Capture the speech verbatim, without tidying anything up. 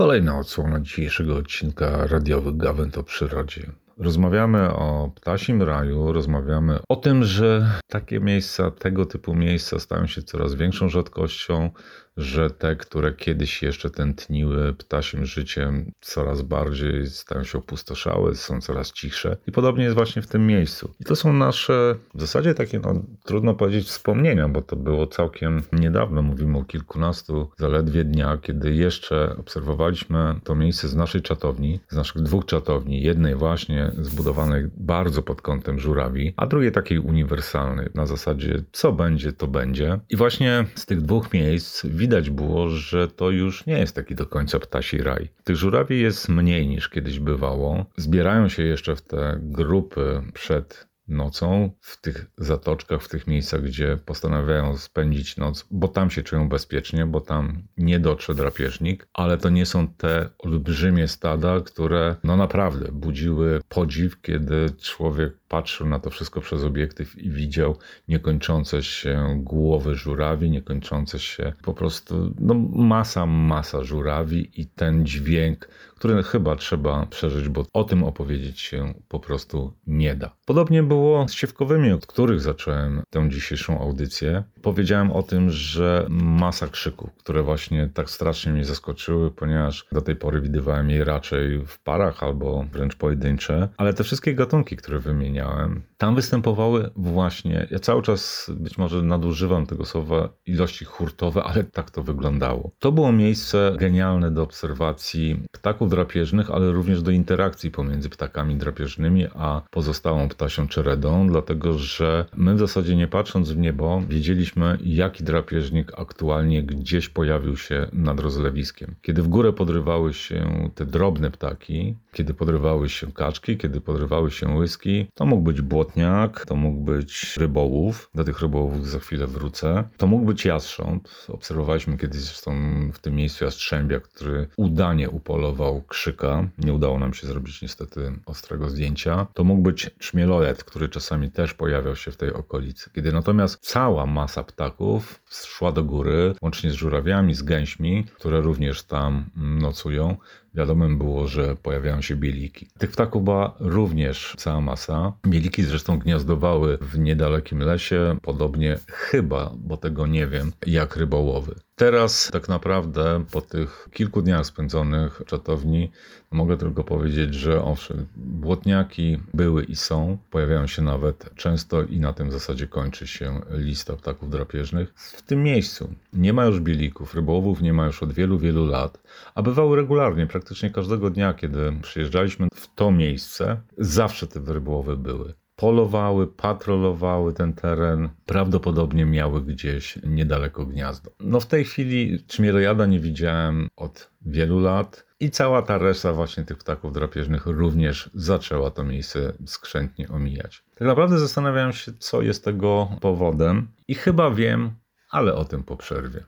Kolejna odsłona dzisiejszego odcinka radiowych Gawęd o przyrodzie. Rozmawiamy o ptasim raju, rozmawiamy o tym, że takie miejsca, tego typu miejsca stają się coraz większą rzadkością, że te, które kiedyś jeszcze tętniły ptasim życiem, coraz bardziej stają się opustoszałe, są coraz cichsze. I podobnie jest właśnie w tym miejscu. I to są nasze, w zasadzie takie, no, trudno powiedzieć wspomnienia, bo to było całkiem niedawno. Mówimy o kilkunastu zaledwie dniach, kiedy jeszcze obserwowaliśmy to miejsce z naszej czatowni, z naszych dwóch czatowni. Jednej właśnie zbudowanej bardzo pod kątem żurawi, a drugiej takiej uniwersalnej, na zasadzie co będzie, to będzie. I właśnie z tych dwóch miejsc widać było, że to już nie jest taki do końca ptasi raj. Tych żurawi jest mniej niż kiedyś bywało. Zbierają się jeszcze w te grupy przed nocą, w tych zatoczkach, w tych miejscach, gdzie postanawiają spędzić noc, bo tam się czują bezpiecznie, bo tam nie dotrze drapieżnik, ale to nie są te olbrzymie stada, które no naprawdę budziły podziw, kiedy człowiek patrzył na to wszystko przez obiektyw i widział niekończące się głowy żurawi, niekończące się po prostu no, masa, masa żurawi i ten dźwięk, który chyba trzeba przeżyć, bo o tym opowiedzieć się po prostu nie da. Podobnie było z siewkowymi, od których zacząłem tę dzisiejszą audycję. Powiedziałem o tym, że masa krzyków, które właśnie tak strasznie mnie zaskoczyły, ponieważ do tej pory widywałem je raczej w parach albo wręcz pojedyncze, ale te wszystkie gatunki, które wymieniałem, tam występowały właśnie, ja cały czas być może nadużywam tego słowa ilości hurtowe, ale tak to wyglądało. To było miejsce genialne do obserwacji ptaków drapieżnych, ale również do interakcji pomiędzy ptakami drapieżnymi a pozostałą ptasią czeredą, dlatego że my w zasadzie nie patrząc w niebo wiedzieliśmy, jaki drapieżnik aktualnie gdzieś pojawił się nad rozlewiskiem. Kiedy w górę podrywały się te drobne ptaki, kiedy podrywały się kaczki, kiedy podrywały się łyski, to mógł być błotniak, to mógł być rybołów, do tych rybołów za chwilę wrócę, to mógł być jastrząb. Obserwowaliśmy kiedyś zresztą w tym miejscu jastrzębia, który udanie upolował krzyka. Nie udało nam się zrobić niestety ostrego zdjęcia. To mógł być czmielolet, który czasami też pojawiał się w tej okolicy. Kiedy natomiast cała masa ptaków szła do góry, łącznie z żurawiami, z gęśmi, które również tam nocują, wiadomym było, że pojawiają się bieliki. Tych ptaków była również cała masa. Bieliki zresztą gniazdowały w niedalekim lesie, podobnie chyba, bo tego nie wiem, jak rybołowy. Teraz tak naprawdę po tych kilku dniach spędzonych w czatowni mogę tylko powiedzieć, że owszem, błotniaki były i są, pojawiają się nawet często i na tym zasadzie kończy się lista ptaków drapieżnych. W tym miejscu nie ma już bielików, rybołówów nie ma już od wielu, wielu lat, a bywały regularnie, praktycznie każdego dnia, kiedy przyjeżdżaliśmy w to miejsce, zawsze te rybołowy były. Polowały, patrolowały ten teren, prawdopodobnie miały gdzieś niedaleko gniazdo. No w tej chwili czmielojada nie widziałem od wielu lat i cała ta reszta właśnie tych ptaków drapieżnych również zaczęła to miejsce skrzętnie omijać. Tak naprawdę zastanawiałem się, co jest tego powodem i chyba wiem, ale o tym po przerwie.